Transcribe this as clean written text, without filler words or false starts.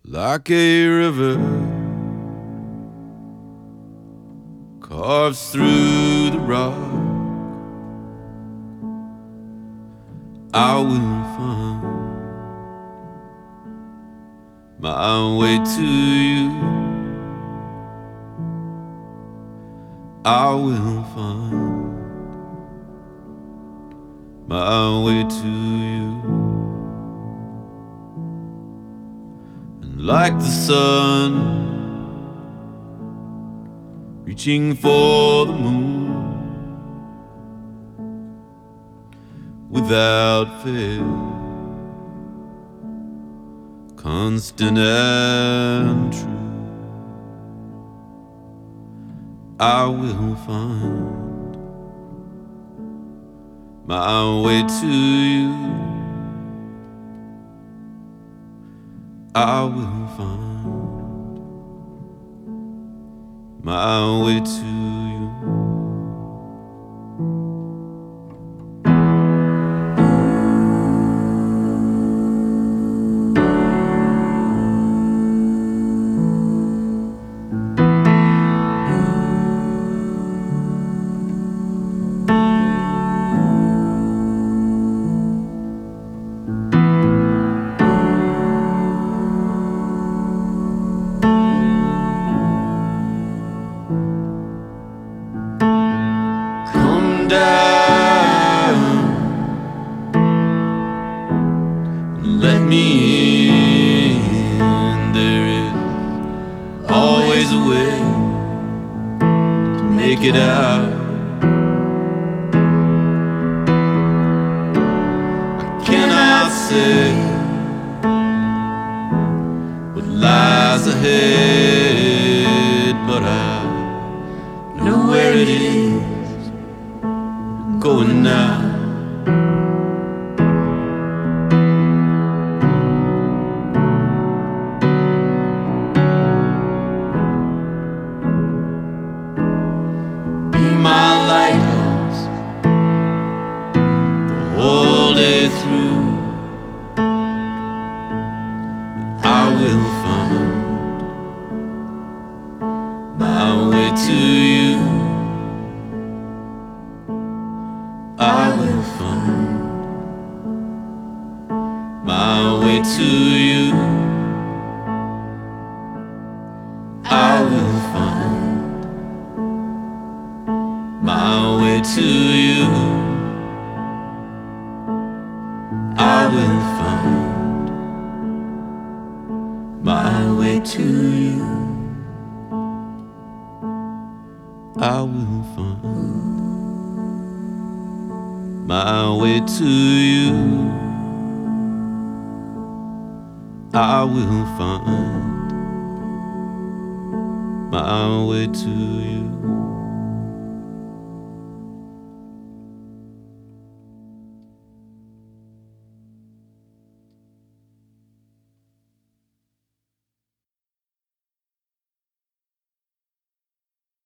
like a river carves through the rock. I will find my way to you. I will find my way to you. And like the sun reaching for the moon, without fail, constant and true, I will find my way to you. I will find my way to you. Let me in. There is always a way to make it out. I cannot say what lies ahead, but I know where it is going now. My lighthouse the whole day through. I will find my way to you. I will find my way to you. I will find my way to you. I will find my way to you. I will find my way to you. I will find my way to you.